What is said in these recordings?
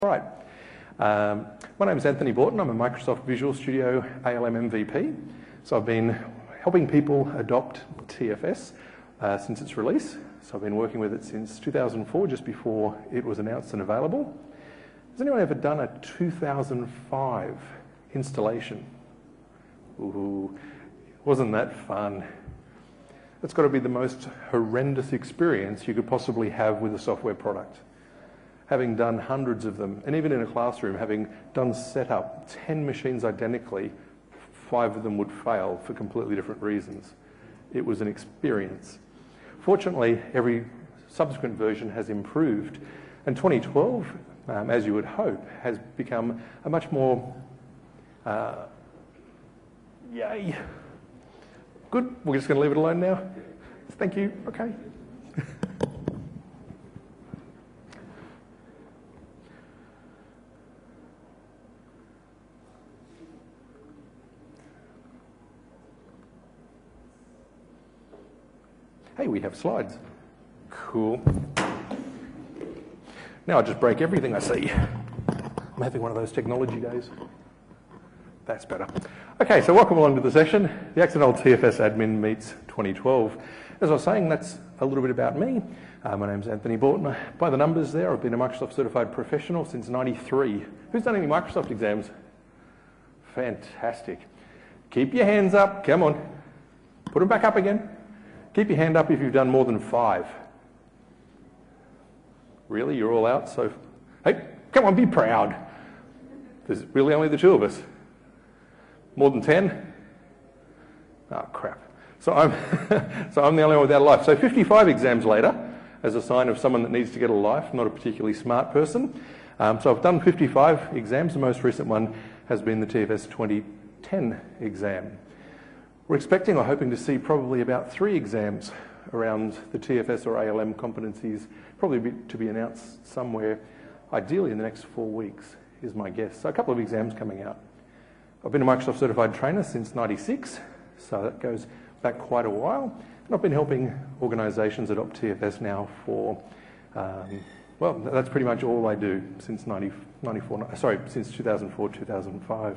All right. My name is Anthony Borton. I'm a Microsoft Visual Studio ALM MVP. So I've been helping people adopt TFS since its release. So I've been working with it since 2004, just before it was announced and available. Has anyone ever done a 2005 installation? Ooh, wasn't that fun? That's got to be the most horrendous experience you could possibly have with a software product. Having done hundreds of them, and even in a classroom, having done setup 10 machines identically, 5 of them would fail for completely different reasons. It was an experience. Fortunately, every subsequent version has improved, and 2012, as you would hope, has become a much more, yay. Good, we're just going to leave it alone now. Thank you, okay. Hey, we have slides. Cool. Now I just break everything I see. I'm having one of those technology days. That's better. Okay, so welcome along to the session. The Accidental TFS Admin meets 2012. As I was saying, that's a little bit about me. My name's Anthony Borton. By the numbers there, I've been a Microsoft Certified Professional since '93. Who's done any Microsoft exams? Fantastic. Keep your hands up. Come on. Put them back up again. Keep your hand up if you've done more than 5. Really? You're all out? So, hey, come on, be proud. There's really only the 2 of us. More than 10? Oh, crap. So I'm the only one without a life. So 55 exams later, as a sign of someone that needs to get a life, not a particularly smart person. So I've done 55 exams. The most recent one has been the TFS 2010 exam. We're expecting or hoping to see probably about 3 exams around the TFS or ALM competencies, probably to be announced somewhere, ideally in the next 4 weeks, is my guess. So a couple of exams coming out. I've been a Microsoft Certified Trainer since '96, so that goes back quite a while. And I've been helping organisations adopt TFS now for, well, that's pretty much all I do since since 2004, 2005.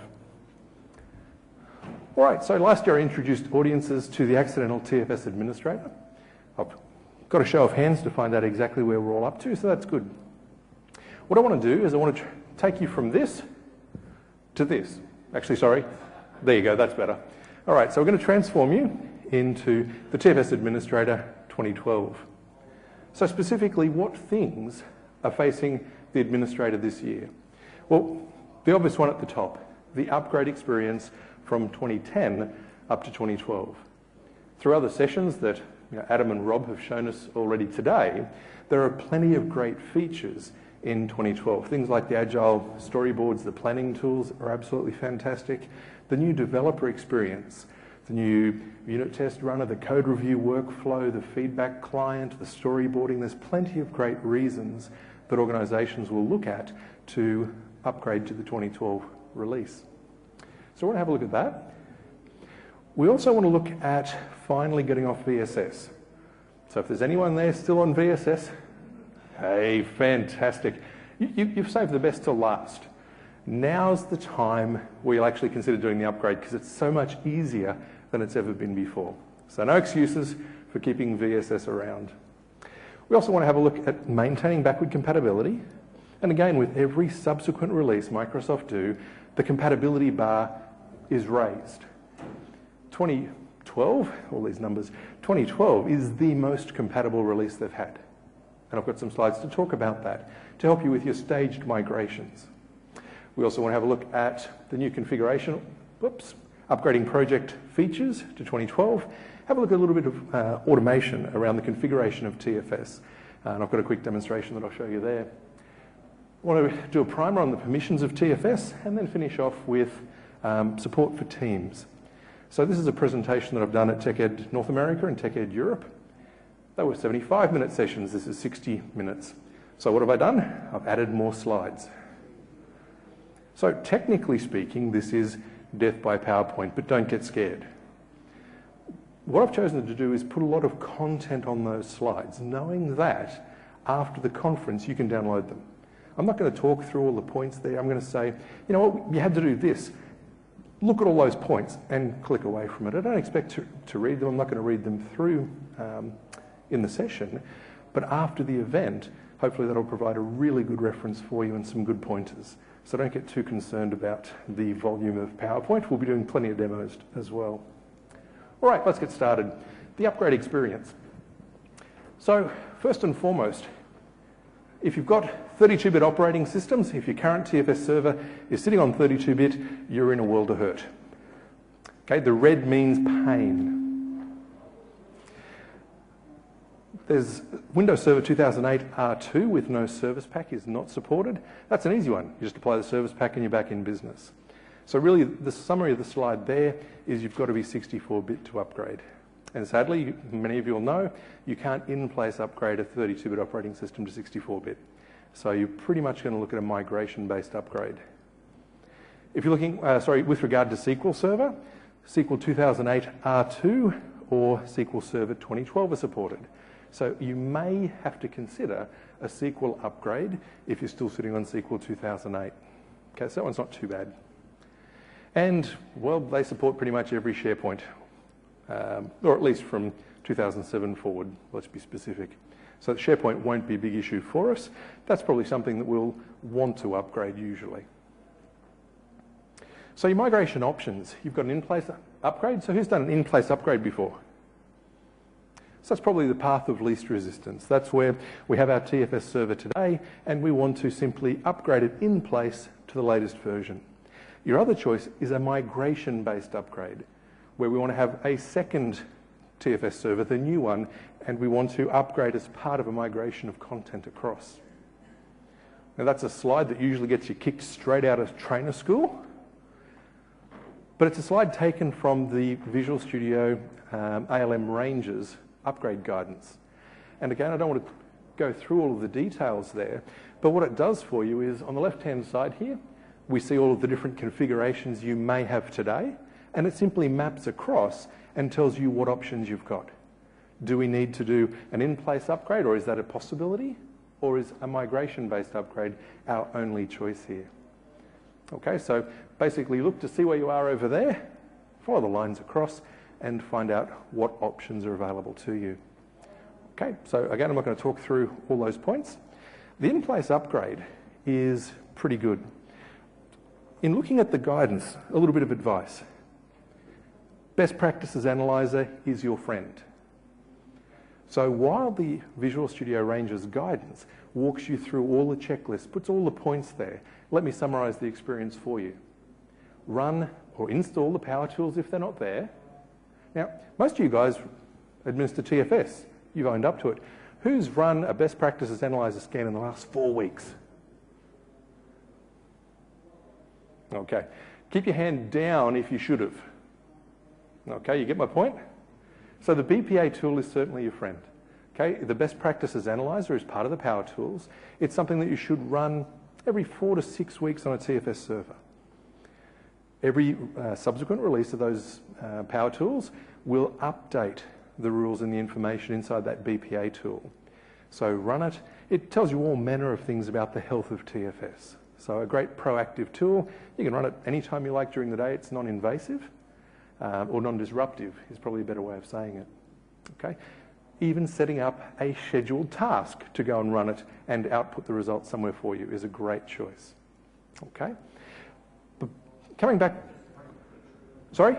All right, so last year I introduced audiences to the Accidental TFS Administrator. I've got a show of hands to find out exactly where we're all up to, so that's good. What I want to do is I want to take you from this to this. Actually, sorry, there you go, that's better. All right, so we're going to transform you into the TFS Administrator 2012. So specifically, what things are facing the administrator this year? Well, the obvious one at the top, the upgrade experience from 2010 up to 2012. Through other sessions that Adam and Rob have shown us already today, there are plenty of great features in 2012. Things like the agile storyboards, the planning tools are absolutely fantastic. The new developer experience, the new unit test runner, the code review workflow, the feedback client, the storyboarding, there's plenty of great reasons that organisations will look at to upgrade to the 2012 release. So we want to have a look at that. We also want to look at finally getting off VSS. So if there's anyone there still on VSS, hey, fantastic. You've saved the best till last. Now's the time where you'll actually consider doing the upgrade because it's so much easier than it's ever been before. So no excuses for keeping VSS around. We also want to have a look at maintaining backward compatibility. And again, with every subsequent release Microsoft do, the compatibility bar is raised. 2012, all these numbers, 2012 is the most compatible release they've had. And I've got some slides to talk about that to help you with your staged migrations. We also want to have a look at the new configuration, upgrading project features to 2012. Have a look at a little bit of automation around the configuration of TFS. And I've got a quick demonstration that I'll show you there. I want to do a primer on the permissions of TFS and then finish off with support for Teams. So this is a presentation that I've done at TechEd North America and TechEd Europe. They were 75-minute sessions. This is 60 minutes. So what have I done? I've added more slides. So technically speaking, this is death by PowerPoint, but don't get scared. What I've chosen to do is put a lot of content on those slides, knowing that after the conference you can download them. I'm not going to talk through all the points there. I'm going to say, you know what, you had to do this. Look at all those points and click away from it. I don't expect to read them. I'm not going to read them through in the session. But after the event, hopefully that'll provide a really good reference for you and some good pointers. So don't get too concerned about the volume of PowerPoint. We'll be doing plenty of demos as well. All right, let's get started. The upgrade experience. So first and foremost, if you've got 32-bit operating systems, if your current TFS server is sitting on 32-bit, you're in a world of hurt. Okay, the red means pain. There's Windows Server 2008 R2 with no service pack is not supported. That's an easy one. You just apply the service pack and you're back in business. So really, the summary of the slide there is you've got to be 64-bit to upgrade. And sadly, many of you will know, you can't in-place upgrade a 32-bit operating system to 64-bit. So you're pretty much going to look at a migration-based upgrade. If you're looking, with regard to SQL Server, SQL 2008 R2 or SQL Server 2012 are supported. So you may have to consider a SQL upgrade if you're still sitting on SQL 2008. Okay, so that one's not too bad. And, well, they support pretty much every SharePoint. Or at least from 2007 forward, let's be specific. So SharePoint won't be a big issue for us. That's probably something that we'll want to upgrade usually. So your migration options, you've got an in-place upgrade. So who's done an in-place upgrade before? So that's probably the path of least resistance. That's where we have our TFS server today and we want to simply upgrade it in place to the latest version. Your other choice is a migration-based upgrade, where we want to have a second TFS server, the new one, and we want to upgrade as part of a migration of content across. Now that's a slide that usually gets you kicked straight out of trainer school, but it's a slide taken from the Visual Studio ALM Ranges upgrade guidance. And again, I don't want to go through all of the details there, but what it does for you is on the left-hand side here, we see all of the different configurations you may have today, and it simply maps across and tells you what options you've got. Do we need to do an in-place upgrade, or is that a possibility? Or is a migration-based upgrade our only choice here? Okay, so basically look to see where you are over there, follow the lines across, and find out what options are available to you. Okay, so again, I'm not going to talk through all those points. The in-place upgrade is pretty good. In looking at the guidance, a little bit of advice. Best Practices Analyzer is your friend. So while the Visual Studio Ranges guidance walks you through all the checklists, puts all the points there, let me summarise the experience for you. Run or install the Power Tools if they're not there. Now, most of you guys administer TFS. You've owned up to it. Who's run a Best Practices Analyzer scan in the last 4 weeks? Okay. Keep your hand down if you should have. Okay, you get my point? So the BPA tool is certainly your friend. Okay, the Best Practices Analyzer is part of the Power Tools. It's something that you should run every 4 to 6 weeks on a TFS server. Every subsequent release of those Power Tools will update the rules and the information inside that BPA tool. So run it. It tells you all manner of things about the health of TFS. So a great proactive tool. You can run it anytime you like during the day. It's non-invasive. Or non-disruptive is probably a better way of saying it. Okay? Even setting up a scheduled task to go and run it and output the results somewhere for you is a great choice. Okay? But coming back... Sorry?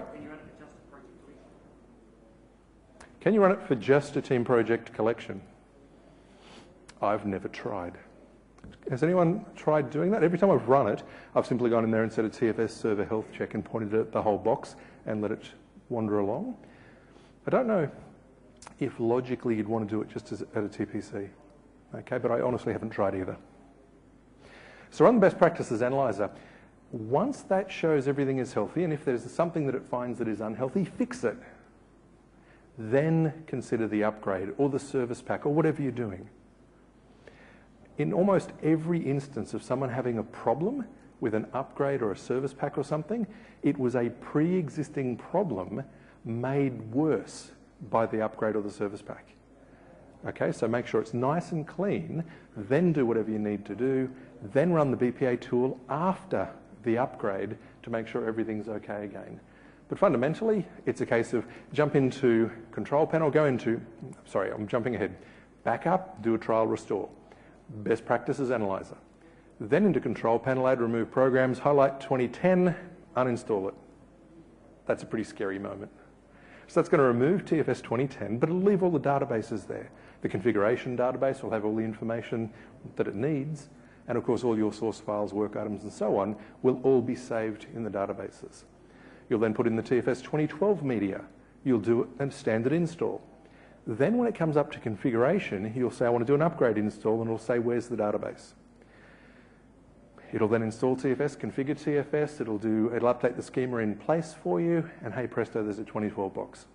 Can you run it for just a team project collection? I've never tried. Has anyone tried doing that? Every time I've run it, I've simply gone in there and set a TFS server health check and pointed it at the whole box and let it wander along. I don't know if logically you'd want to do it just at a TPC. Okay, but I honestly haven't tried either. So run the Best Practices Analyzer. Once that shows everything is healthy, and if there's something that it finds that is unhealthy, fix it. Then consider the upgrade or the service pack or whatever you're doing. In almost every instance of someone having a problem with an upgrade or a service pack or something, it was a pre-existing problem made worse by the upgrade or the service pack. Okay, so make sure it's nice and clean, then do whatever you need to do, then run the BPA tool after the upgrade to make sure everything's okay again. But fundamentally, it's a case of jump into Control Panel, I'm jumping ahead. Back up, do a trial restore. Best practices analyzer. Then into Control Panel, add remove programs, highlight 2010, uninstall it. That's a pretty scary moment. So that's going to remove TFS 2010, but it'll leave all the databases there. The configuration database will have all the information that it needs, and of course all your source files, work items and so on will all be saved in the databases. You'll then put in the TFS 2012 media. You'll do a standard install. Then when it comes up to configuration, you'll say, I want to do an upgrade install, and it'll say, where's the database? It'll then install TFS, configure TFS, it'll update the schema in place for you, and hey presto, there's a 2012 box.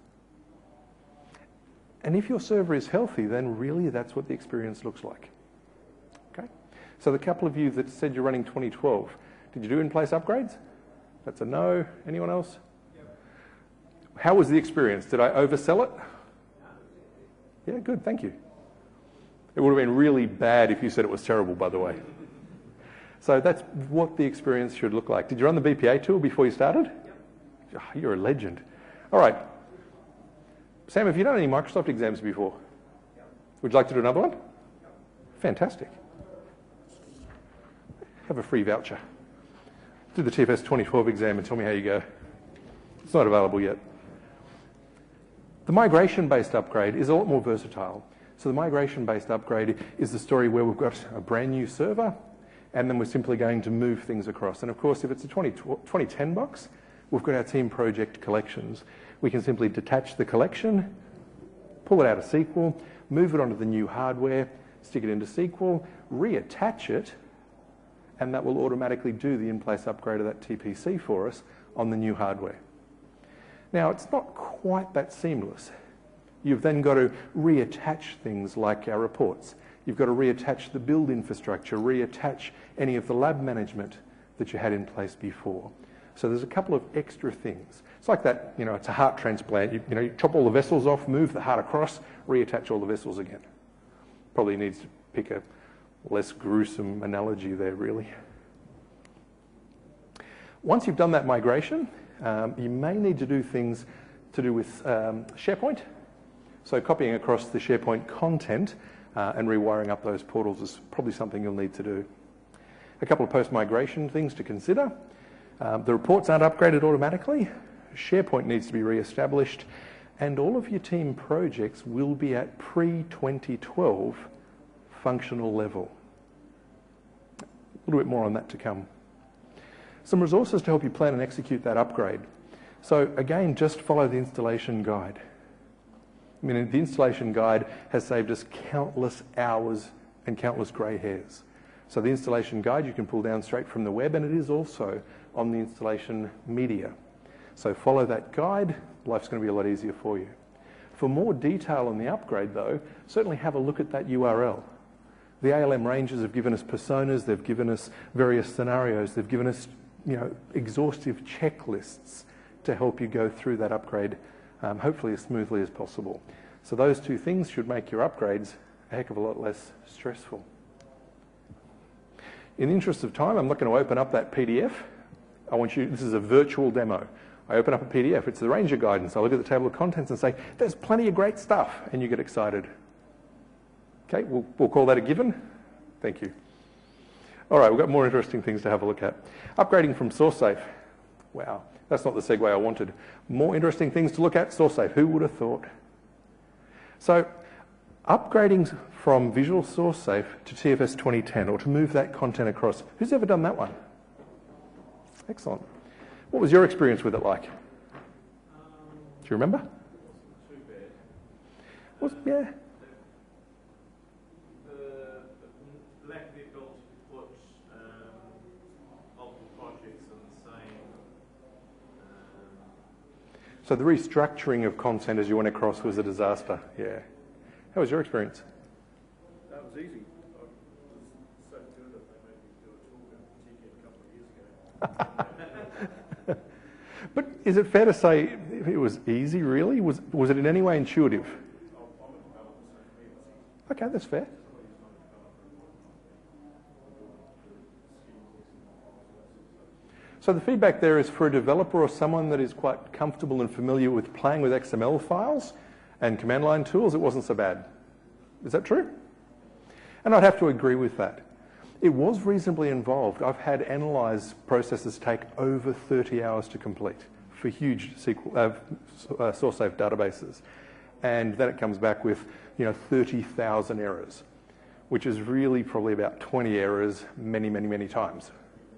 And if your server is healthy, then really that's what the experience looks like. Okay? So the couple of you that said you're running 2012, did you do in-place upgrades? That's a no. Anyone else? Yep. How was the experience? Did I oversell it? Yeah, good, thank you. It would have been really bad if you said it was terrible, by the way. So that's what the experience should look like. Did you run the BPA tool before you started? Yep. Oh, you're a legend. All right. Sam, have you done any Microsoft exams before? Yep. Would you like to do another one? Yep. Fantastic. Have a free voucher. Do the TFS 2012 exam and tell me how you go. It's not available yet. The migration-based upgrade is a lot more versatile. So the migration-based upgrade is the story where we've got a brand new server, and then we're simply going to move things across. And of course, if it's a 2010 box, we've got our team project collections. We can simply detach the collection, pull it out of SQL, move it onto the new hardware, stick it into SQL, reattach it, and that will automatically do the in-place upgrade of that TPC for us on the new hardware. Now, it's not quite that seamless. You've then got to reattach things like our reports. You've got to reattach the build infrastructure, reattach any of the lab management that you had in place before. So there's a couple of extra things. It's like that, it's a heart transplant. You chop all the vessels off, move the heart across, reattach all the vessels again. Probably needs to pick a less gruesome analogy there, really. Once you've done that migration, you may need to do things to do with SharePoint. So copying across the SharePoint content and rewiring up those portals is probably something you'll need to do. A couple of post-migration things to consider. The reports aren't upgraded automatically. SharePoint needs to be re-established, and all of your team projects will be at pre-2012 functional level. A little bit more on that to come. Some resources to help you plan and execute that upgrade. So again, just follow the installation guide. I mean, the installation guide has saved us countless hours and countless grey hairs. So the installation guide you can pull down straight from the web, and it is also on the installation media. So follow that guide, life's going to be a lot easier for you. For more detail on the upgrade though, certainly have a look at that URL. The ALM Rangers have given us personas, they've given us various scenarios, they've given us exhaustive checklists to help you go through that upgrade hopefully as smoothly as possible. So those two things should make your upgrades a heck of a lot less stressful. In the interest of time, I'm not going to open up that PDF. This is a virtual demo. I open up a PDF, it's the Ranger guidance. I look at the table of contents and say, there's plenty of great stuff, and you get excited. Okay, we'll call that a given. Thank you. All right, we've got more interesting things to have a look at. Upgrading from SourceSafe. Wow, that's not the segue I wanted. More interesting things to look at, SourceSafe. Who would have thought? So, upgrading from Visual SourceSafe to TFS 2010, or to move that content across. Who's ever done that one? Excellent. What was your experience with it like? Do you remember? Too bad. Yeah. The lack of the ability to put multiple projects in the same. So the restructuring of content as you went across was a disaster. Yeah. How was your experience? That was easy. I was so good that they made me do a talk in particular a couple of years ago. But is it fair to say it was easy, really? Was it in any way intuitive? I'm a developer, so for me it was easy. Okay, that's fair. So the feedback there is for a developer or someone that is quite comfortable and familiar with playing with XML files and command line tools, it wasn't so bad. Is that true? And I'd have to agree with that. It was reasonably involved. I've had analyze processes take over 30 hours to complete for huge source-safe databases. And then it comes back with 30,000 errors, which is really probably about 20 errors many, many, many times.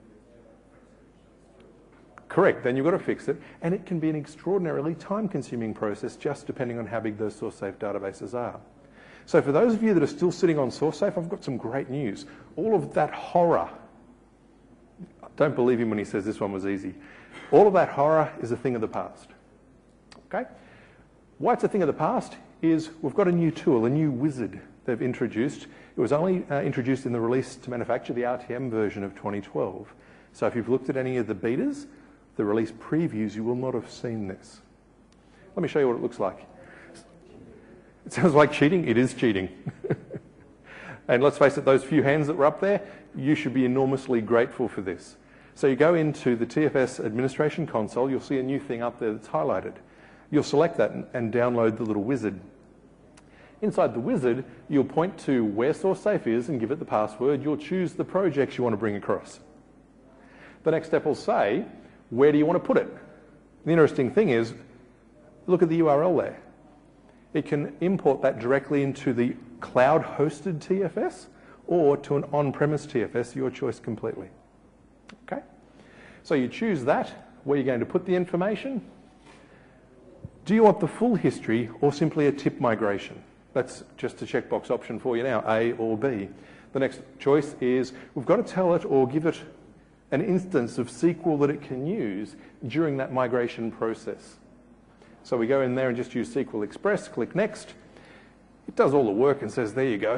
Correct, then you've got to fix it, and it can be an extraordinarily time-consuming process just depending on how big those source-safe databases are. So for those of you that are still sitting on SourceSafe, I've got some great news. All of that horror, don't believe him when he says this one was easy. All of that horror is a thing of the past. Okay? Why it's a thing of the past is we've got a new tool, a new wizard they've introduced. It was only introduced in the release to manufacture, the RTM version of 2012. So if you've looked at any of the betas, the release previews, you will not have seen this. Let me show you what it looks like. It sounds like cheating. It is cheating. And let's face it, those few hands that were up there, you should be enormously grateful for this. So you go into the TFS administration console, you'll see a new thing up there that's highlighted. You'll select that and download the little wizard. Inside the wizard, you'll point to where SourceSafe is and give it the password. You'll choose the projects you want to bring across. The next step will say, where do you want to put it? The interesting thing is, look at the URL there. It can import that directly into the cloud-hosted TFS or to an on-premise TFS, your choice completely. Okay? So you choose that, where you're going to put the information. Do you want the full history or simply a tip migration? That's just a checkbox option for you now, A or B. The next choice is we've got to tell it or give it an instance of SQL that it can use during that migration process. So we go in there and just use SQL Express, click Next. It does all the work and says, there you go.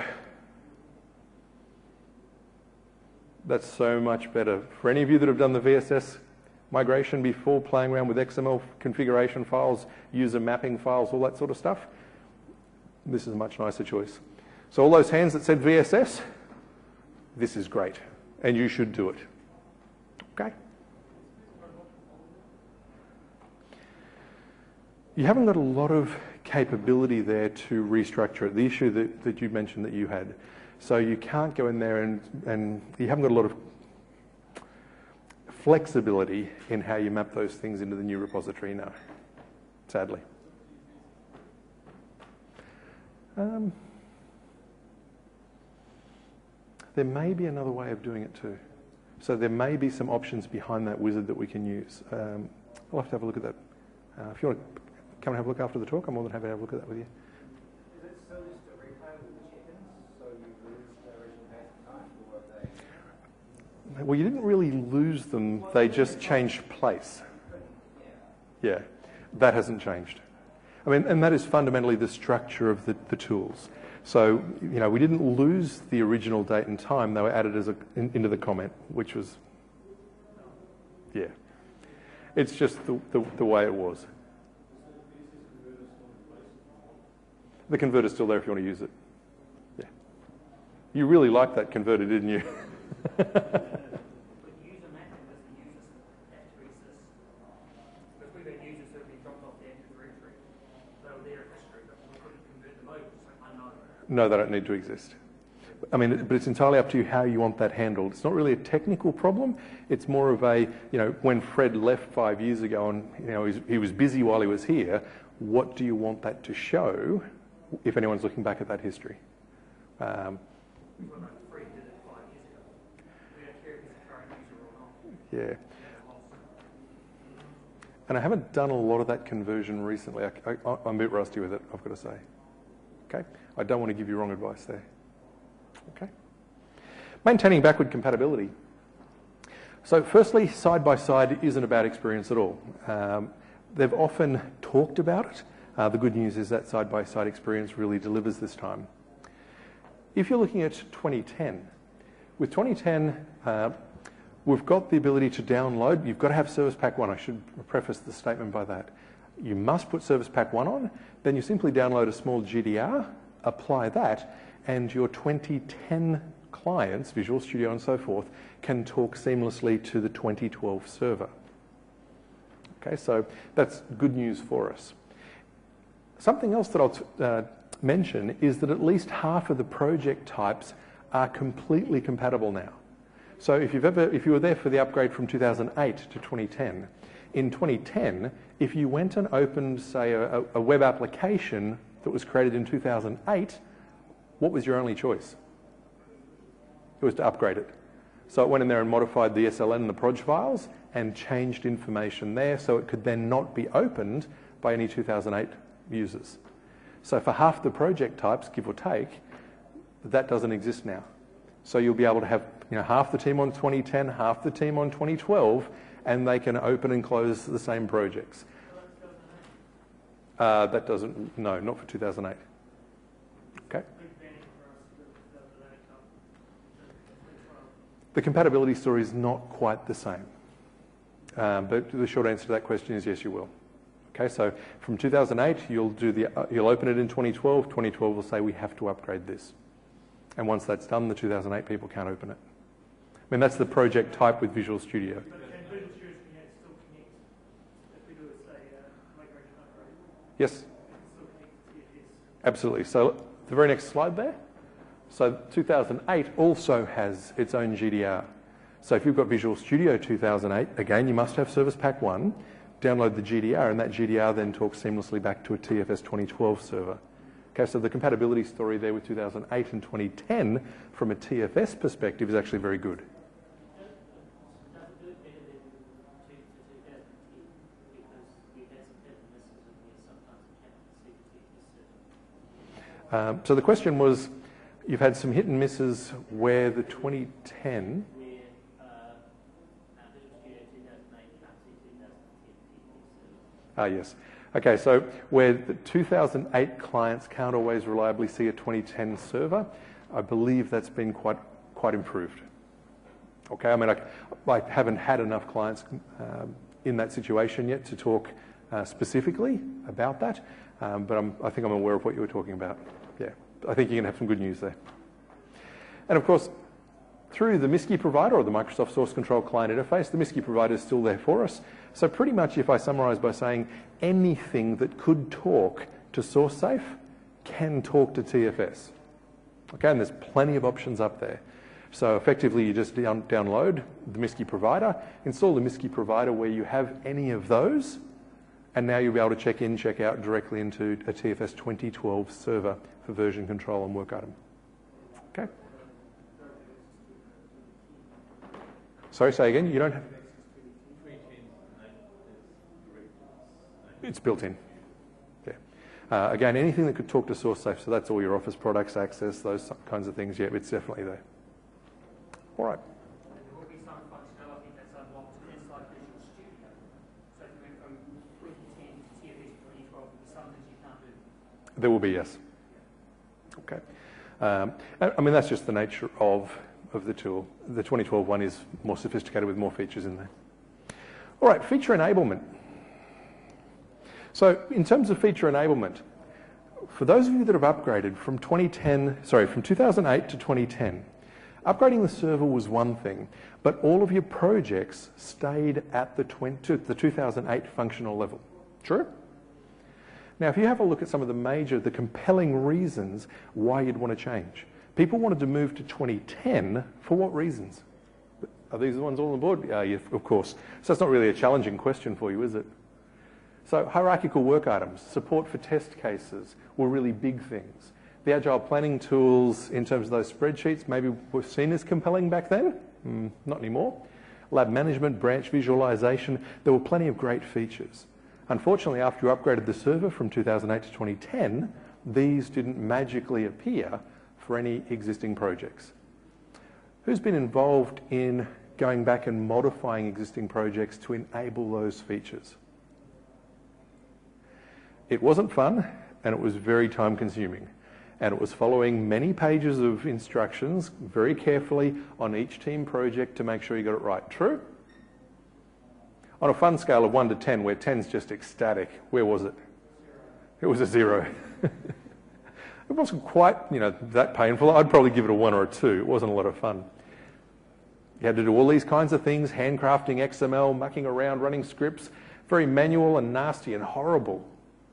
That's so much better. For any of you that have done the VSS migration before, playing around with XML configuration files, user mapping files, all that sort of stuff, this is a much nicer choice. So all those hands that said VSS, this is great, and you should do it. Okay? You haven't got a lot of capability there to restructure it, the issue that you mentioned that you had. So you can't go in there and you haven't got a lot of flexibility in how you map those things into the new repository now, sadly. There may be another way of doing it too. So there may be some options behind that wizard that we can use. I'll have to have a look at that. If you want to come and have a look after the talk, I'm more than happy to have a look at that with you. Is it still just a replay with the chickens, so you lose the original base of time, or are they? Well, you didn't really lose them. They just changed place. Yeah, that hasn't changed. I mean, and that is fundamentally the structure of the tools. So, we didn't lose the original date and time. They were added as into the comment, which was, yeah. It's just the way it was. The converter's still there if you want to use it. Yeah. You really liked that converter, didn't you? No, they don't need to exist. I mean, but it's entirely up to you how you want that handled. It's not really a technical problem. It's more of a, when Fred left 5 years ago and, he was busy while he was here, what do you want that to show if anyone's looking back at that history? Yeah. And I haven't done a lot of that conversion recently. I'm a bit rusty with it, I've got to say. Okay? I don't want to give you wrong advice there. Okay? Maintaining backward compatibility. So firstly, side-by-side isn't a bad experience at all. They've often talked about it. The good news is that side-by-side experience really delivers this time. If you're looking at 2010, with 2010, we've got the ability to download. You've got to have Service Pack 1. I should preface the statement by that. You must put Service Pack 1 on, then you simply download a small GDR, apply that, and your 2010 clients, Visual Studio and so forth, can talk seamlessly to the 2012 server. Okay, so that's good news for us. Something else that I'll mention is that at least half of the project types are completely compatible now. So if you were there for the upgrade from 2008 to 2010, in 2010, if you went and opened, say, a web application that was created in 2008, what was your only choice? It was to upgrade it. So it went in there and modified the SLN and the proj files and changed information there so it could then not be opened by any 2008 users. So for half the project types, give or take, that doesn't exist now. So you'll be able to have half the team on 2010, half the team on 2012, and they can open and close the same projects. That doesn't, no, not for 2008. Okay. The compatibility story is not quite the same. But the short answer to that question is yes, you will. Okay, so from 2008, you'll open it in 2012. 2012 will say we have to upgrade this. And once that's done, the 2008 people can't open it. I mean, that's the project type with Visual Studio. But can Visual Studio still connect if we do it, say, migration upgrade? Yes. It can still connect to TFS. Absolutely. So the very next slide there. So 2008 also has its own GDR. So if you've got Visual Studio 2008, again, you must have Service Pack 1, download the GDR, and that GDR then talks seamlessly back to a TFS 2012 server. Okay, so the compatibility story there with 2008 and 2010 from a TFS perspective is actually very good. So the question was, you've had some hit and misses where the 2010... yes. Okay, so where the 2008 clients can't always reliably see a 2010 server, I believe that's been quite improved. Okay, I mean, I haven't had enough clients in that situation yet to talk specifically about that, but I think I'm aware of what you were talking about. Yeah, I think you're going to have some good news there. And of course, through the MISCI provider, or the Microsoft Source Control Client Interface, the MISCI provider is still there for us. So pretty much, if I summarize by saying anything that could talk to SourceSafe can talk to TFS. Okay, and there's plenty of options up there. So effectively, you just download the MISCI provider, install the MISCI provider where you have any of those, and now you'll be able to check in, check out directly into a TFS 2012 server for version control and work item. Okay. Sorry, say again. You don't have... It's built in. Yeah. Again, anything that could talk to SourceSafe, so that's all your Office products, Access, those kinds of things. Yeah, it's definitely there. All right. There will be some functionality that's unlocked inside Visual Studio. So if you went from 2010 to TFS 2012, there will be some things you can't do. There will be, yes. Okay. I mean, that's just the nature of the tool. The 2012 one is more sophisticated with more features in there. All right, feature enablement. So in terms of feature enablement, for those of you that have upgraded from 2008 to 2010, upgrading the server was one thing, but all of your projects stayed at the 2008 functional level. True? Now, if you have a look at some of the compelling reasons why you'd want to change. People wanted to move to 2010 for what reasons? Are these the ones all on board? Yeah, of course. So it's not really a challenging question for you, is it? So hierarchical work items, support for test cases were really big things. The agile planning tools in terms of those spreadsheets maybe were seen as compelling back then. Not anymore. Lab management, branch visualization, there were plenty of great features. Unfortunately, after you upgraded the server from 2008 to 2010, these didn't magically appear for any existing projects. Who's been involved in going back and modifying existing projects to enable those features? It wasn't fun, and it was very time-consuming. And it was following many pages of instructions very carefully on each team project to make sure you got it right. True? On a fun scale of 1 to 10, where 10's just ecstatic, where was it? It was a 0. It wasn't quite, that painful. I'd probably give it a 1 or a 2. It wasn't a lot of fun. You had to do all these kinds of things, handcrafting XML, mucking around, running scripts, very manual and nasty and horrible.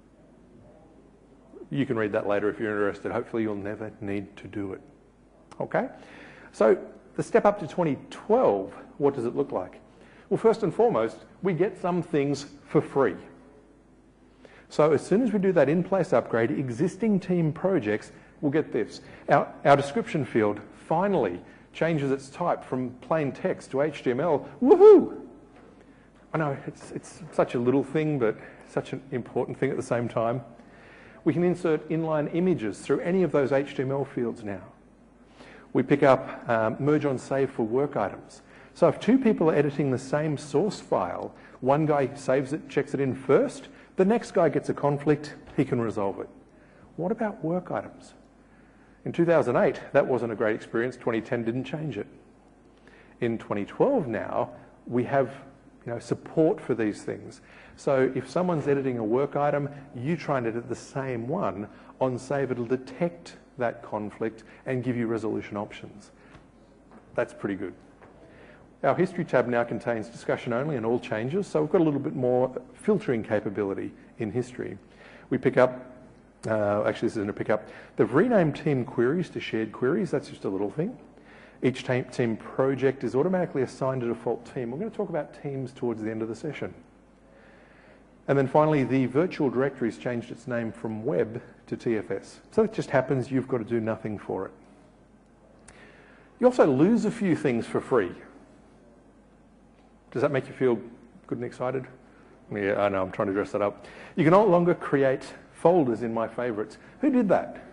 You can read that later if you're interested. Hopefully you'll never need to do it. Okay? So the step up to 2012, what does it look like? Well, first and foremost, we get some things for free. So as soon as we do that in-place upgrade, existing team projects will get this. Our description field finally changes its type from plain text to HTML. Woohoo! I know it's such a little thing, but such an important thing at the same time. We can insert inline images through any of those HTML fields now. We pick up merge on save for work items. So if 2 people are editing the same source file, one guy saves it, checks it in first, the next guy gets a conflict, he can resolve it. What about work items? In 2008, that wasn't a great experience. 2010 didn't change it. In 2012 now, we have support for these things. So if someone's editing a work item, you try and edit the same one, on save it'll detect that conflict and give you resolution options. That's pretty good. Our history tab now contains discussion only and all changes, so we've got a little bit more filtering capability in history. We pick up, actually this isn't a pickup, they've renamed team queries to shared queries. That's just a little thing. Each team project is automatically assigned a default team. We're going to talk about teams towards the end of the session. And then finally, the virtual directory's changed its name from web to TFS. So it just happens, you've got to do nothing for it. You also lose a few things for free. Does that make you feel good and excited? Yeah, I know, I'm trying to dress that up. You can no longer create folders in My Favorites. Who did that?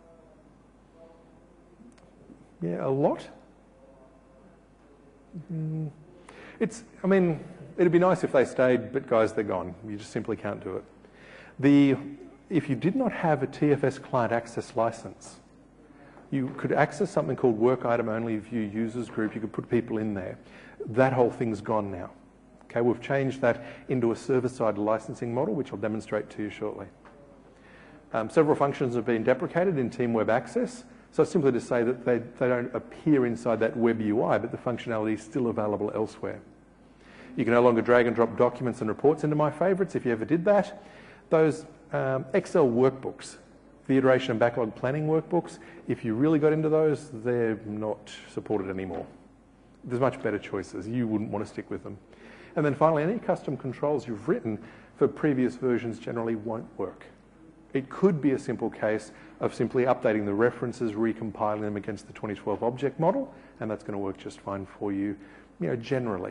Yeah, a lot? It'd be nice if they stayed, but guys, they're gone. You just simply can't do it. If you did not have a TFS client access license, you could access something called work item only view users group. You could put people in there. That whole thing's gone now. Okay, we've changed that into a server-side licensing model, which I'll demonstrate to you shortly. Several functions have been deprecated in Team Web Access. So it's simply to say that they don't appear inside that web UI, but the functionality is still available elsewhere. You can no longer drag and drop documents and reports into My Favorites if you ever did that. Those Excel workbooks, the iteration and backlog planning workbooks, if you really got into those, they're not supported anymore. There's much better choices. You wouldn't want to stick with them. And then finally, any custom controls you've written for previous versions generally won't work. It could be a simple case of simply updating the references, recompiling them against the 2012 object model, and that's going to work just fine for you, generally.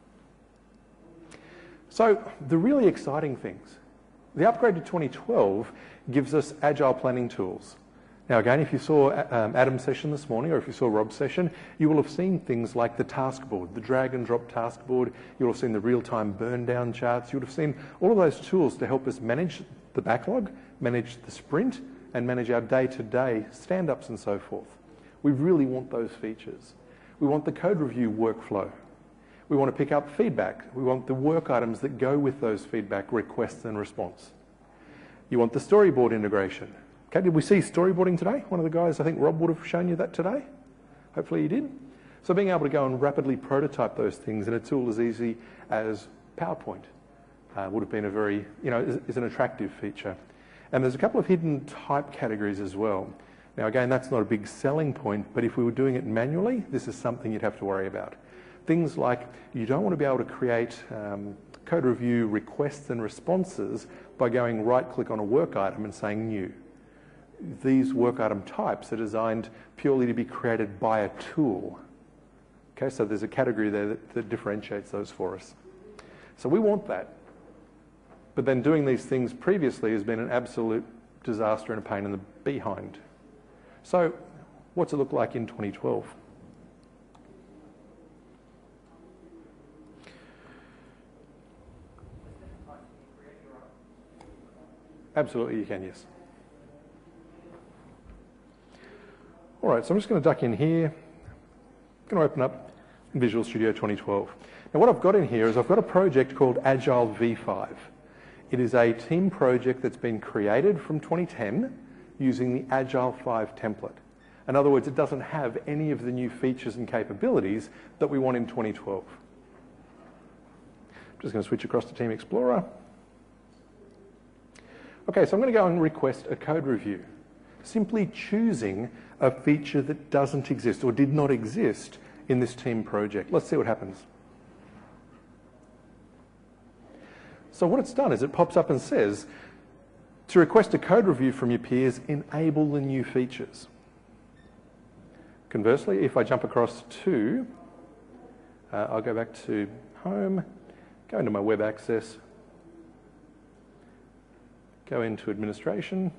So the really exciting things. The upgrade to 2012 gives us agile planning tools. Now again, if you saw Adam's session this morning, or if you saw Rob's session, you will have seen things like the task board, the drag and drop task board. You'll have seen the real-time burn down charts. You would have seen all of those tools to help us manage the backlog, manage the sprint, and manage our day-to-day stand-ups and so forth. We really want those features. We want the code review workflow. We want to pick up feedback. We want the work items that go with those feedback requests and response. You want the storyboard integration. Okay, did we see storyboarding today? One of the guys, I think Rob would have shown you that today. Hopefully he did. So being able to go and rapidly prototype those things in a tool as easy as PowerPoint would have been a very, is an attractive feature. And there's a couple of hidden type categories as well. Now again, that's not a big selling point, but if we were doing it manually, this is something you'd have to worry about. Things like you don't want to be able to create code review requests and responses by going right-click on a work item and saying new. These work item types are designed purely to be created by a tool. Okay, so there's a category there that differentiates those for us. So we want that. But then doing these things previously has been an absolute disaster and a pain in the behind. So what's it look like in 2012? Absolutely you can, yes. All right, so I'm just going to duck in here. I'm going to open up Visual Studio 2012. Now what I've got in here is I've got a project called Agile V5. It is a team project that's been created from 2010 using the Agile 5 template. In other words, it doesn't have any of the new features and capabilities that we want in 2012. I'm just going to switch across to Team Explorer. Okay, so I'm going to go and request a code review, simply choosing a feature that doesn't exist or did not exist in this team project. Let's see what happens. So what it's done is it pops up and says, to request a code review from your peers, enable the new features. Conversely, if I jump across to, I'll go back to Home, go into my web access, go into Administration,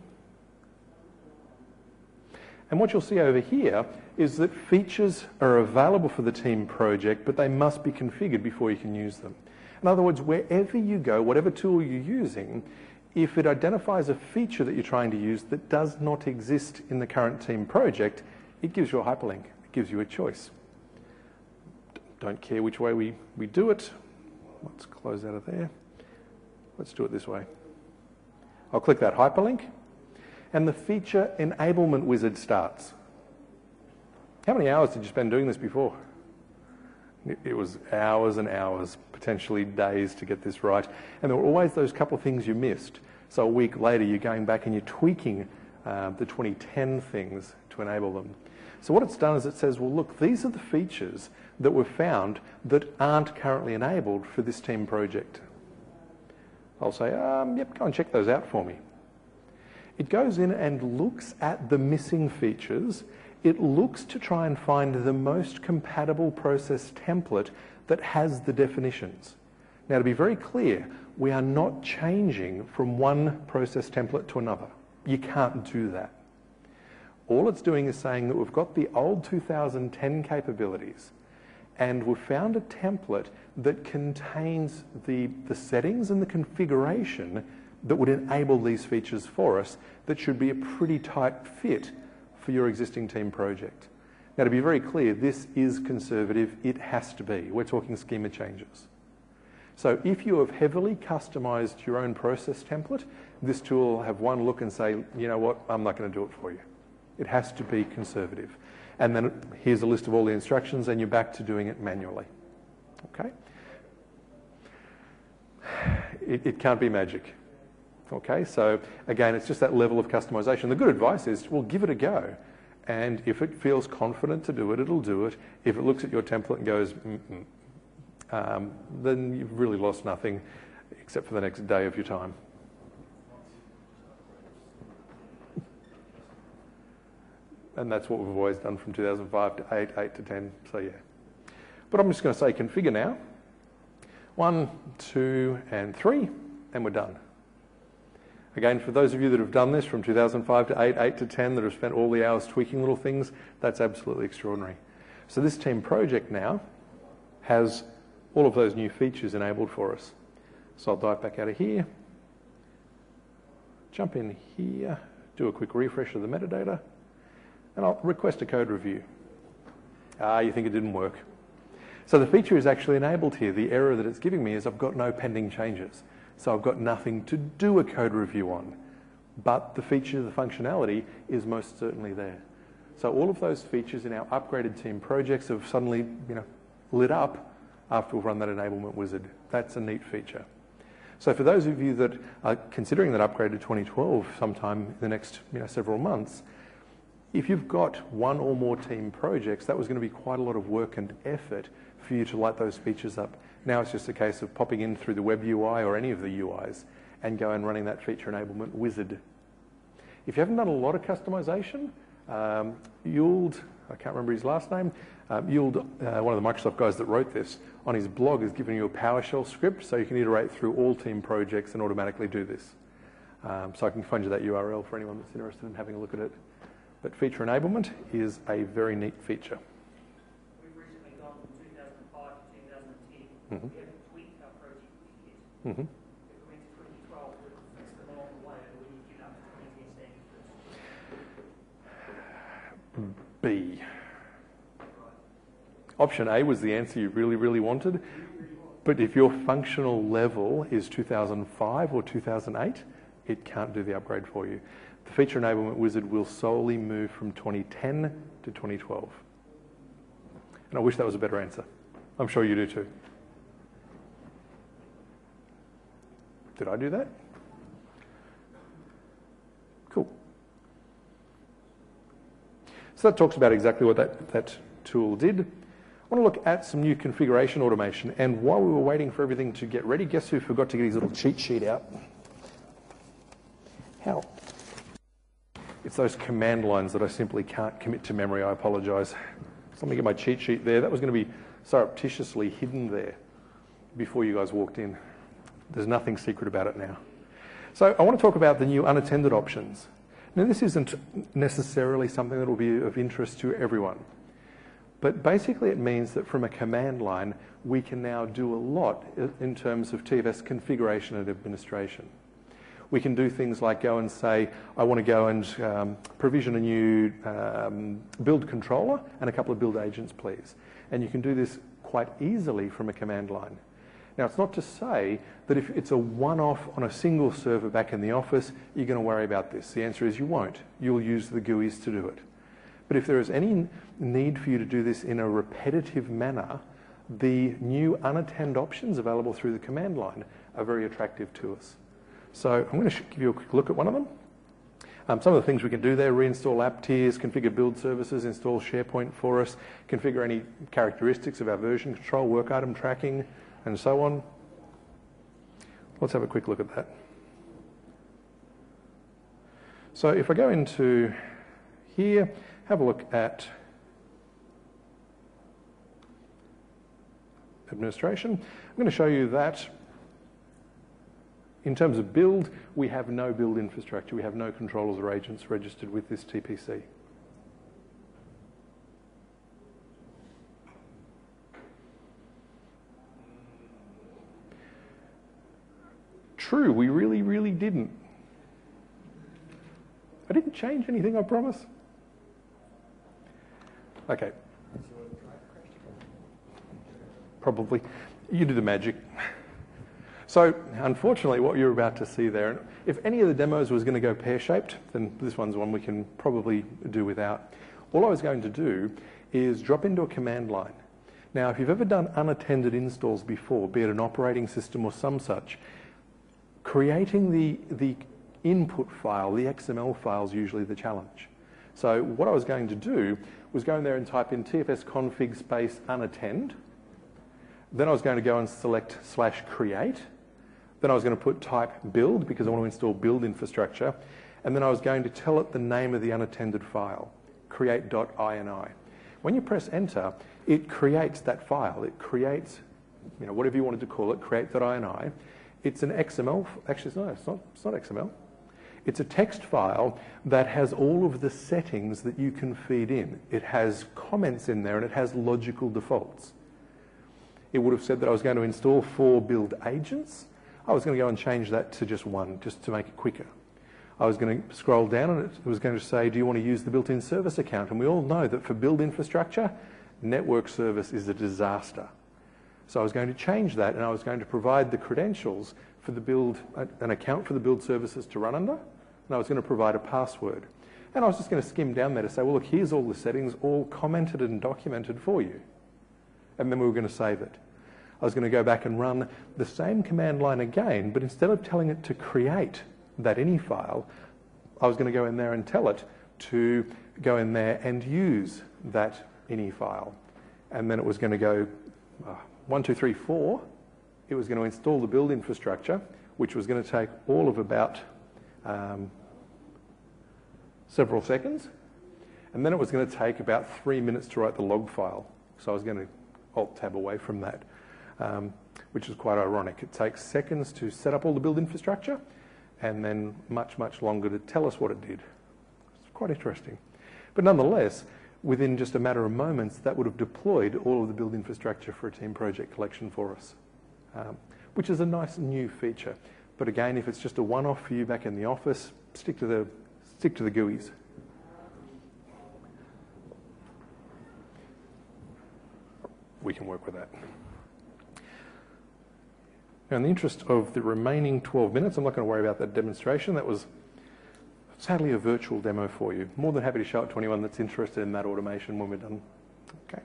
and what you'll see over here is that features are available for the team project, but they must be configured before you can use them. In other words, wherever you go, whatever tool you're using, if it identifies a feature that you're trying to use that does not exist in the current team project, it gives you a hyperlink. It gives you a choice. Don't care which way we do it. Let's close out of there. Let's do it this way. I'll click that hyperlink, and the feature enablement wizard starts. How many hours did you spend doing this before? It was hours and hours, potentially days to get this right. And there were always those couple of things you missed. So a week later, you're going back and you're tweaking the 2010 things to enable them. So what it's done is it says, well, look, these are the features that were found that aren't currently enabled for this team project. I'll say, yep, go and check those out for me. It goes in and looks at the missing features. It looks to try and find the most compatible process template that has the definitions. Now, to be very clear, we are not changing from one process template to another. You can't do that. All it's doing is saying that we've got the old 2010 capabilities and we've found a template that contains the settings and the configuration that would enable these features for us that should be a pretty tight fit for your existing team project. Now, to be very clear, this is conservative. It has to be. We're talking schema changes. So if you have heavily customized your own process template, this tool will have one look and say, you know what, I'm not going to do it for you. It has to be conservative. And then here's a list of all the instructions, and you're back to doing it manually. Okay? It can't be magic. Okay, so again, it's just that level of customization. The good advice is, well, give it a go. And if it feels confident to do it, it'll do it. If it looks at your template and goes, then you've really lost nothing except for the next day of your time. And that's what we've always done from 2005 to 8, 8 to 10, so yeah. But I'm just going to say configure now. 1, 2, and 3, and we're done. Again, for those of you that have done this from 2005 to 8, 8 to 10, that have spent all the hours tweaking little things, that's absolutely extraordinary. So this team project now has all of those new features enabled for us. So I'll dive back out of here, jump in here, do a quick refresh of the metadata, and I'll request a code review. You think it didn't work. So the feature is actually enabled here. The error that it's giving me is I've got no pending changes. So I've got nothing to do a code review on. But the feature, the functionality is most certainly there. So all of those features in our upgraded team projects have suddenly, lit up after we've run that enablement wizard. That's a neat feature. So for those of you that are considering that upgrade to 2012 sometime in the next several months, if you've got one or more team projects, that was going to be quite a lot of work and effort for you to light those features up. Now it's just a case of popping in through the web UI or any of the UIs and go and running that feature enablement wizard. If you haven't done a lot of customization, Yuld, I can't remember his last name, Yuld, one of the Microsoft guys that wrote this, on his blog has given you a PowerShell script so you can iterate through all team projects and automatically do this. So I can find you that URL for anyone that's interested in having a look at it. But feature enablement is a very neat feature. We've recently gone from 2005 to 2010. Mm-hmm. We haven't tweaked our project yet. Mm-hmm. If we went to 2012, we'd fix them along the way, and we need to get up to 2010 standards first. B. Option A was the answer you really, really wanted. But if your functional level is 2005 or 2008, it can't do the upgrade for you. The feature enablement wizard will solely move from 2010 to 2012. And I wish that was a better answer. I'm sure you do too. Did I do that? Cool. So that talks about exactly what that tool did. I want to look at some new configuration automation. And while we were waiting for everything to get ready, guess who forgot to get his little cheat sheet out? Hal. It's those command lines that I simply can't commit to memory. I apologise. So let me get my cheat sheet there. That was going to be surreptitiously hidden there before you guys walked in. There's nothing secret about it now. So I want to talk about the new unattended options. Now, this isn't necessarily something that will be of interest to everyone. But basically it means that from a command line, we can now do a lot in terms of TFS configuration and administration. We can do things like go and say, I want to go and provision a new build controller and a couple of build agents, please. And you can do this quite easily from a command line. Now, it's not to say that if it's a one-off on a single server back in the office, you're going to worry about this. The answer is you won't. You'll use the GUIs to do it. But if there is any need for you to do this in a repetitive manner, the new unattended options available through the command line are very attractive to us. So I'm going to give you a quick look at one of them. Some of the things we can do there: reinstall app tiers, configure build services, install SharePoint for us, configure any characteristics of our version control, work item tracking, and so on. Let's have a quick look at that. So if I go into here, have a look at administration. I'm going to show you that in terms of build, we have no build infrastructure. We have no controllers or agents registered with this TPC. True, we really, really didn't. I didn't change anything, I promise. Okay. Probably. You do the magic. So, unfortunately, what you're about to see there, if any of the demos was going to go pear-shaped, then this one's one we can probably do without. All I was going to do is drop into a command line. Now, if you've ever done unattended installs before, be it an operating system or some such, creating the input file, the XML file, is usually the challenge. So what I was going to do was go in there and type in tfs config space unattend. Then I was going to go and select /create. Then I was going to put type build because I want to install build infrastructure. And then I was going to tell it the name of the unattended file, create.ini. When you press enter, it creates that file. It creates, whatever you wanted to call it, create.ini. It's an XML, actually no, it's not XML. It's a text file that has all of the settings that you can feed in. It has comments in there and it has logical defaults. It would have said that I was going to install 4 build agents. I was going to go and change that to just 1, just to make it quicker. I was going to scroll down and it was going to say, do you want to use the built-in service account? And we all know that for build infrastructure, network service is a disaster. So I was going to change that and I was going to provide the credentials for the build, an account for the build services to run under, and I was going to provide a password. And I was just going to skim down there to say, well, look, here's all the settings, all commented and documented for you. And then we were going to save it. I was going to go back and run the same command line again, but instead of telling it to create that ini file, I was going to go in there and tell it to go in there and use that ini file. And then it was going to go 1, 2, 3, 4. It was going to install the build infrastructure, which was going to take all of about several seconds. And then it was going to take about 3 minutes to write the log file. So I was going to Alt-tab away from that, which is quite ironic. It takes seconds to set up all the build infrastructure and then much, much longer to tell us what it did. It's quite interesting. But nonetheless, within just a matter of moments, that would have deployed all of the build infrastructure for a team project collection for us, which is a nice new feature. But again, if it's just a one-off for you back in the office, stick to the GUIs. We can work with that. Now, in the interest of the remaining 12 minutes, I'm not going to worry about that demonstration. That was sadly a virtual demo for you. More than happy to show it to anyone that's interested in that automation when we're done. Okay.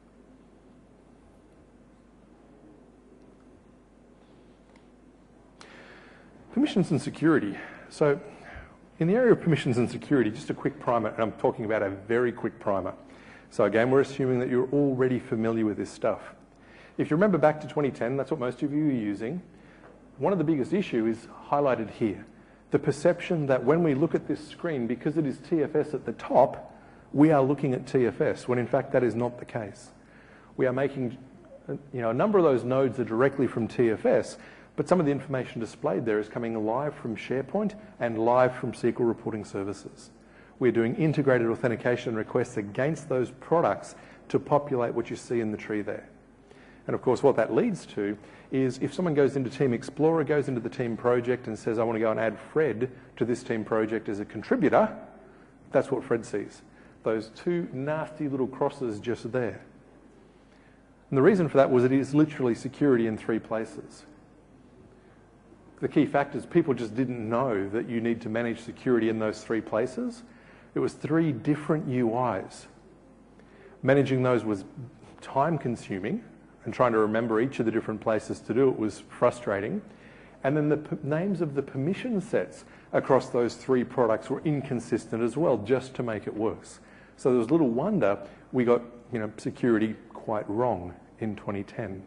Permissions and security. So in the area of permissions and security, just a quick primer, and I'm talking about a very quick primer. So again, we're assuming that you're already familiar with this stuff. If you remember back to 2010, that's what most of you are using. One of the biggest issues is highlighted here. The perception that when we look at this screen, because it is TFS at the top, we are looking at TFS, when in fact that is not the case. We are making, a number of those nodes are directly from TFS, but some of the information displayed there is coming live from SharePoint and live from SQL reporting services. We're doing integrated authentication requests against those products to populate what you see in the tree there. And of course, what that leads to is if someone goes into Team Explorer, goes into the team project and says, I want to go and add Fred to this team project as a contributor, that's what Fred sees. Those two nasty little crosses just there. And the reason for that was it is literally security in 3 places. The key fact is people just didn't know that you need to manage security in those 3 places. It was 3 different UIs. Managing those was time consuming, and trying to remember each of the different places to do it was frustrating. And then the names of the permission sets across those 3 products were inconsistent as well, just to make it worse. So there was little wonder we got security quite wrong in 2010.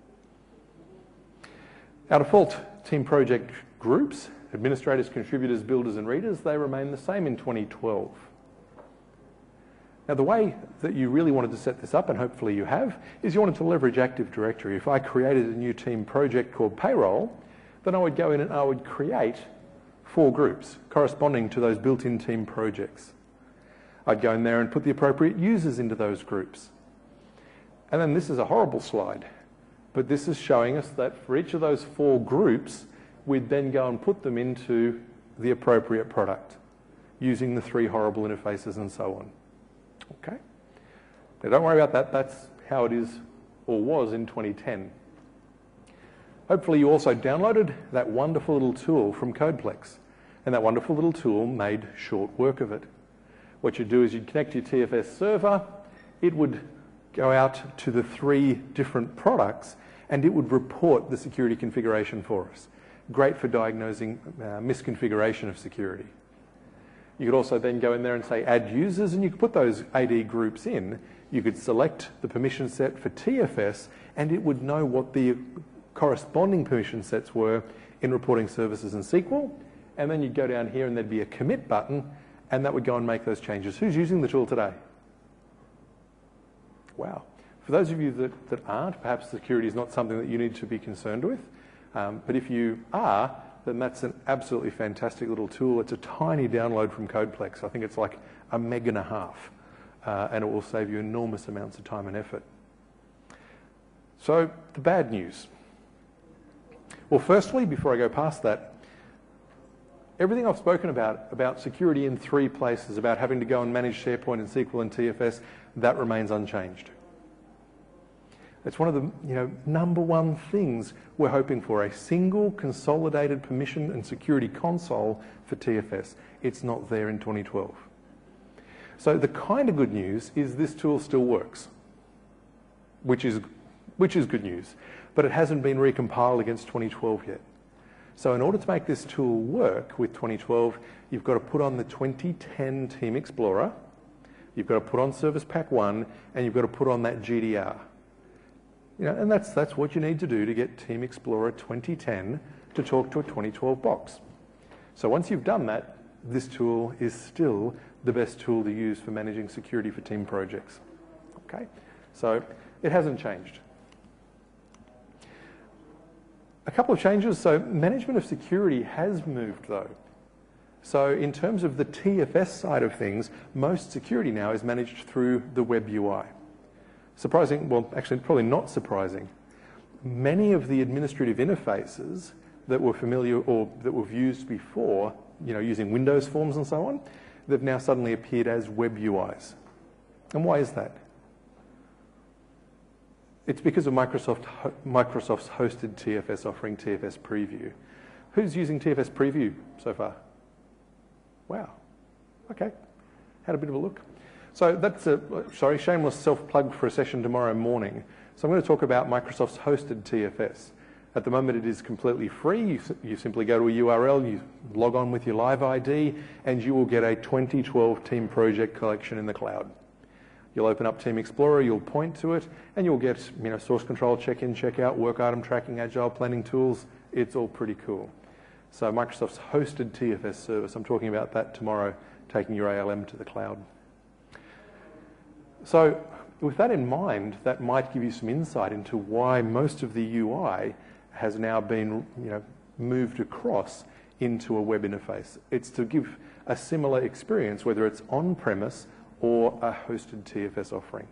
Our default team project groups, administrators, contributors, builders and readers, they remain the same in 2012. Now the way that you really wanted to set this up, and hopefully you have, is you wanted to leverage Active Directory. If I created a new team project called payroll, then I would go in and I would create 4 groups corresponding to those built-in team projects. I'd go in there and put the appropriate users into those groups. And then this is a horrible slide, but this is showing us that for each of those 4 groups, we'd then go and put them into the appropriate product using the 3 horrible interfaces and so on. Okay? Now don't worry about that, that's how it is or was in 2010. Hopefully you also downloaded that wonderful little tool from Codeplex, and that wonderful little tool made short work of it. What you'd do is you'd connect your TFS server, it would go out to the 3 different products, and it would report the security configuration for us. Great for diagnosing misconfiguration of security. You could also then go in there and say add users, and you could put those AD groups in. You could select the permission set for TFS, and it would know what the corresponding permission sets were in reporting services and SQL. And then you'd go down here and there'd be a commit button, and that would go and make those changes. Who's using the tool today? Wow. For those of you that aren't, perhaps security is not something that you need to be concerned with. But if you are, then that's an absolutely fantastic little tool. It's a tiny download from Codeplex. I think it's like 1.5 meg, and it will save you enormous amounts of time and effort. So the bad news. Well, firstly, before I go past that, everything I've spoken about security in 3 places, about having to go and manage SharePoint and SQL and TFS, that remains unchanged. It's one of the number 1 things we're hoping for, a single consolidated permission and security console for TFS. It's not there in 2012. So the kind of good news is this tool still works, which is good news, but it hasn't been recompiled against 2012 yet. So in order to make this tool work with 2012, you've got to put on the 2010 Team Explorer, you've got to put on Service Pack 1, and you've got to put on that GDR. And that's what you need to do to get Team Explorer 2010 to talk to a 2012 box. So once you've done that, this tool is still the best tool to use for managing security for team projects. Okay? So it hasn't changed. A couple of changes. So management of security has moved though. So in terms of the TFS side of things, most security now is managed through the web UI. Surprising, well, actually probably not surprising. Many of the administrative interfaces that were familiar or that were used before, using Windows forms and so on, they've now suddenly appeared as web UIs. And why is that? It's because of Microsoft's hosted TFS offering TFS Preview. Who's using TFS Preview so far? Wow, Okay, had a bit of a look. So that's shameless self-plug for a session tomorrow morning. So I'm going to talk about Microsoft's hosted TFS. At the moment it is completely free. You simply go to a URL, you log on with your Live ID, and you will get a 2012 Team Project collection in the cloud. You'll open up Team Explorer, you'll point to it, and you'll get source control, check-in, check-out, work item tracking, agile planning tools. It's all pretty cool. So Microsoft's hosted TFS service, I'm talking about that tomorrow, taking your ALM to the cloud. So with that in mind, that might give you some insight into why most of the UI has now been moved across into a web interface. It's to give a similar experience, whether it's on-premise or a hosted TFS offering.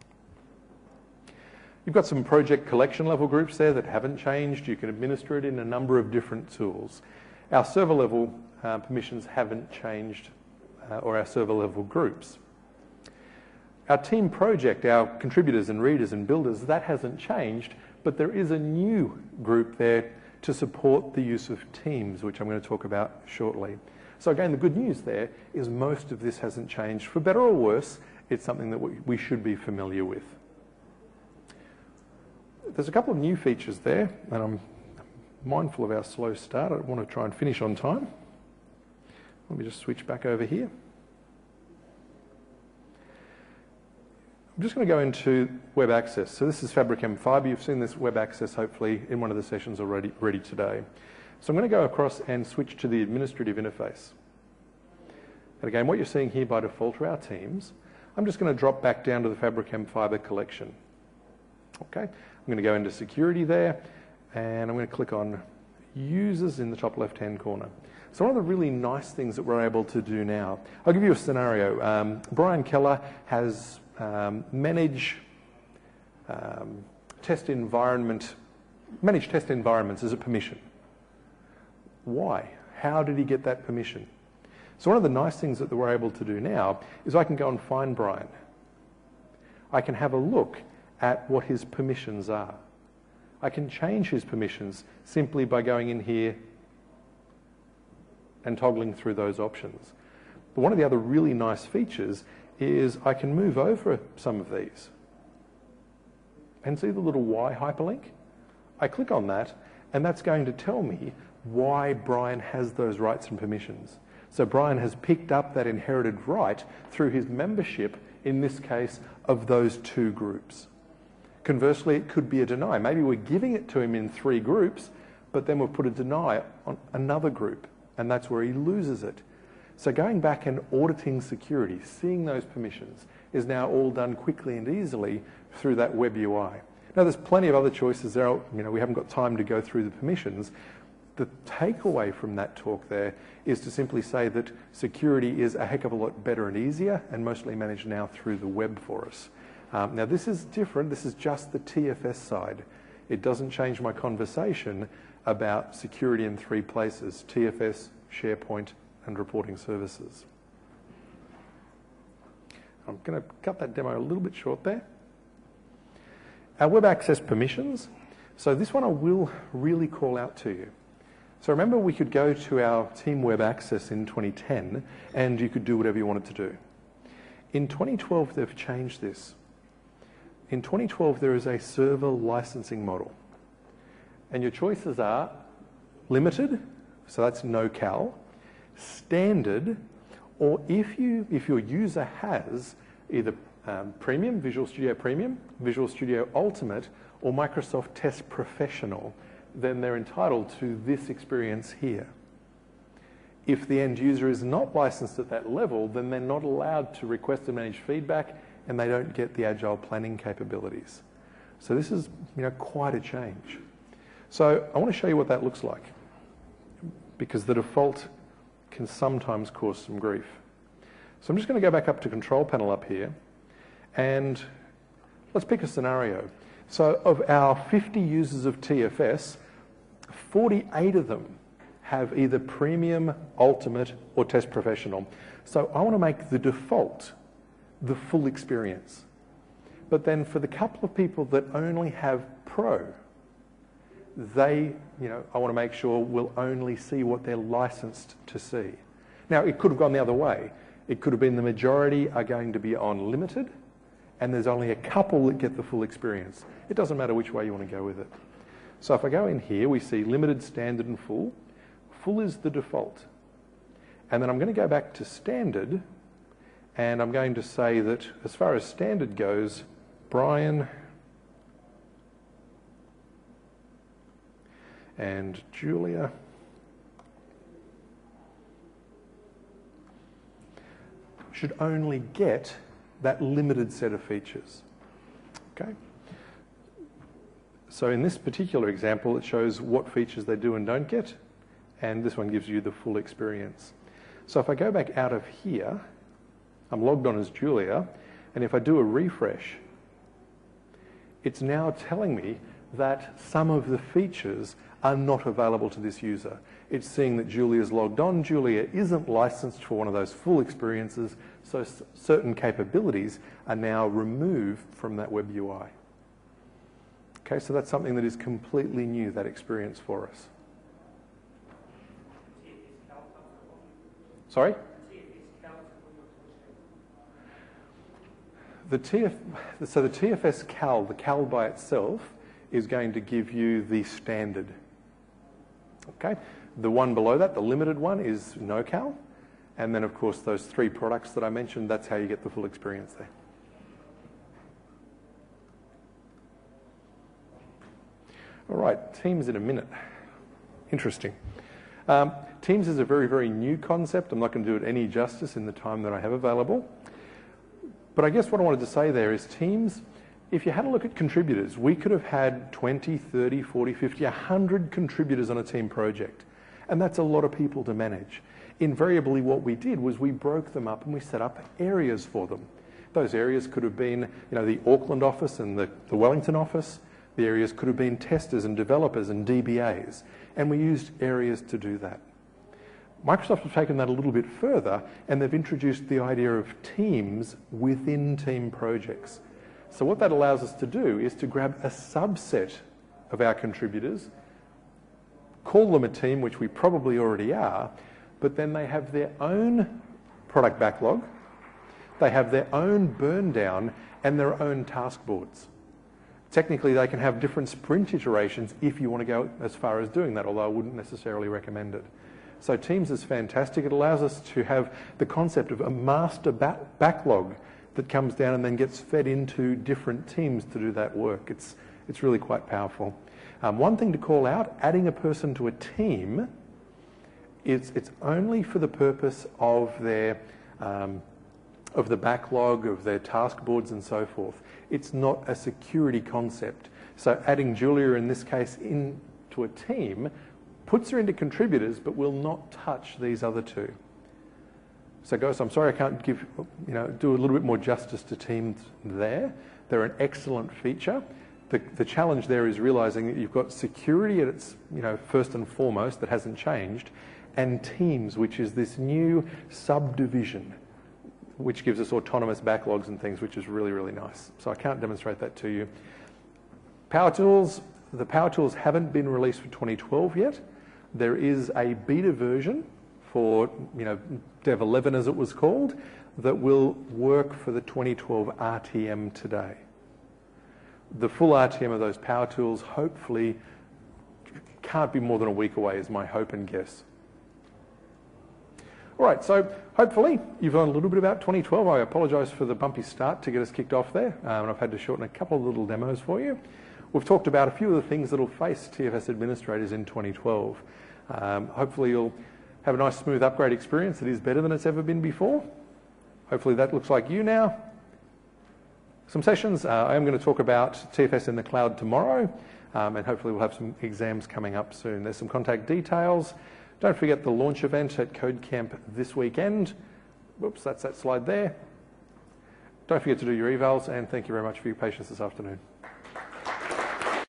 You've got some project collection level groups there that haven't changed. You can administer it in a number of different tools. Our server level permissions haven't changed, or our server level groups. Our team project, our contributors and readers and builders, that hasn't changed, but there is a new group there to support the use of Teams, which I'm going to talk about shortly. So again, the good news there is most of this hasn't changed. For better or worse, it's something that we should be familiar with. There's a couple of new features there, and I'm mindful of our slow start. I want to try and finish on time. Let me just switch back over here. I'm just going to go into web access. So this is Fabric M5. You've seen this web access hopefully in one of the sessions already today. So I'm going to go across and switch to the administrative interface. And again, what you're seeing here by default are our teams. I'm just going to drop back down to the Fabric M5 collection. Okay, I'm going to go into security there, and I'm going to click on users in the top left-hand corner. So one of the really nice things that we're able to do now, I'll give you a scenario. Brian Keller has managed test environments as a permission. Why? How did he get that permission? So one of the nice things that we're able to do now is I can go and find Brian. I can have a look at what his permissions are. I can change his permissions simply by going in here and toggling through those options. But one of the other really nice features is I can move over some of these. And see the little Y hyperlink? I click on that, and that's going to tell me why Brian has those rights and permissions. So Brian has picked up that inherited right through his membership, in this case, of those two groups. Conversely, it could be a deny. Maybe we're giving it to him in 3 groups, but then we've put a deny on another group, and that's where he loses it. So going back and auditing security, seeing those permissions, is now all done quickly and easily through that web UI. Now, there's plenty of other choices there. We haven't got time to go through the permissions. The takeaway from that talk there is to simply say that security is a heck of a lot better and easier, and mostly managed now through the web for us. Now, this is different. This is just the TFS side. It doesn't change my conversation about security in 3 places: TFS, SharePoint, and reporting services. I'm going to cut that demo a little bit short there. Our web access permissions. So this one I will really call out to you. So remember, we could go to our Team Web Access in 2010 and you could do whatever you wanted to do. In 2012, they've changed this. In 2012, there is a server licensing model. And your choices are limited, so that's no cal, standard, or if your user has either Premium, Visual Studio Ultimate, or Microsoft Test Professional, then they're entitled to this experience here. If the end user is not licensed at that level, then they're not allowed to request and manage feedback, and they don't get the agile planning capabilities. So this is quite a change. So I want to show you what that looks like, because the default can sometimes cause some grief. So I'm just going to go back up to Control Panel up here, and let's pick a scenario. So of our 50 users of TFS, 48 of them have either Premium, Ultimate, or Test Professional. So I want to make the default the full experience. But then for the couple of people that only have Pro, I want to make sure will only see what they're licensed to see. Now, it could have gone the other way. It could have been the majority are going to be on limited, and there's only a couple that get the full experience. It doesn't matter which way you want to go with it. So if I go in here, we see limited, standard, and full. Full is the default. And then I'm going to go back to standard, and I'm going to say that as far as standard goes, Brian and Julia should only get that limited set of features. Okay? So in this particular example, it shows what features they do and don't get, and this one gives you the full experience. So if I go back out of here, I'm logged on as Julia, and if I do a refresh, it's now telling me that some of the features are not available to this user. It's seeing that Julia's logged on. Julia isn't licensed for one of those full experiences, so certain capabilities are now removed from that web UI. Okay, so that's something that is completely new, that experience for us. Sorry? So the TFS CAL, the CAL by itself, is going to give you the standard. Okay? The one below that, the limited one, is no CAL. And then, of course, those 3 products that I mentioned, that's how you get the full experience there. All right, Teams in a minute. Interesting. Teams is a very, very new concept. I'm not going to do it any justice in the time that I have available. But I guess what I wanted to say there is Teams, if you had a look at contributors, we could have had 20, 30, 40, 50, 100 contributors on a team project. And that's a lot of people to manage. Invariably, what we did was we broke them up and we set up areas for them. Those areas could have been, the Auckland office and the Wellington office. The areas could have been testers and developers and DBAs. And we used areas to do that. Microsoft have taken that a little bit further, and they've introduced the idea of teams within team projects. So what that allows us to do is to grab a subset of our contributors, call them a team, which we probably already are, but then they have their own product backlog, they have their own burn down, and their own task boards. Technically, they can have different sprint iterations if you want to go as far as doing that, although I wouldn't necessarily recommend it. So Teams is fantastic. It allows us to have the concept of a master backlog that comes down and then gets fed into different teams to do that work. It's really quite powerful. One thing to call out, adding a person to a team, it's only for the purpose of their of the backlog, of their task boards and so forth. It's not a security concept. So adding Julia in this case into a team puts her into contributors but will not touch these other 2. So guys, I'm sorry I can't do a little bit more justice to Teams there. They're an excellent feature. The challenge there is realizing that you've got security at its first and foremost, that hasn't changed, and Teams, which is this new subdivision which gives us autonomous backlogs and things, which is really, really nice. So I can't demonstrate that to you. Power Tools, the Power Tools haven't been released for 2012 yet. There is a beta version for, Dev 11 as it was called, that will work for the 2012 RTM today. The full RTM of those Power Tools hopefully can't be more than a week away is my hope and guess. All right, so hopefully you've learned a little bit about 2012. I apologise for the bumpy start to get us kicked off there, and I've had to shorten a couple of little demos for you. We've talked about a few of the things that will face TFS administrators in 2012. Hopefully you'll have a nice smooth upgrade experience that is better than it's ever been before. Hopefully that looks like you now. Some sessions. I am going to talk about TFS in the cloud tomorrow, and hopefully we'll have some exams coming up soon. There's some contact details. Don't forget the launch event at CodeCamp this weekend. Whoops, that's that slide there. Don't forget to do your evals, and thank you very much for your patience this afternoon.